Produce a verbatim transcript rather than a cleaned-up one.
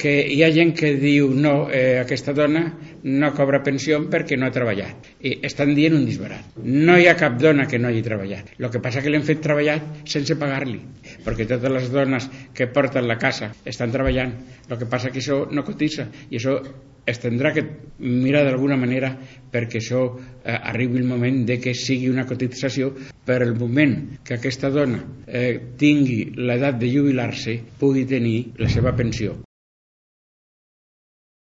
que hi ha gent que diu no, eh, aquesta dona no cobra pensió perquè no ha treballat, i estan dient un disbarat. No hi ha cap dona que no hagi treballat, el que passa que l'hem fet treballar sense pagar-li, perquè totes les dones que porten la casa estan treballant, el que passa que això no cotitza, i això es tindrà que mirar d'alguna manera perquè això eh, arribi el moment de que sigui una cotització. Per el moment que aquesta dona eh, tingui l'edat de jubilar-se, pugui tenir la seva pensió.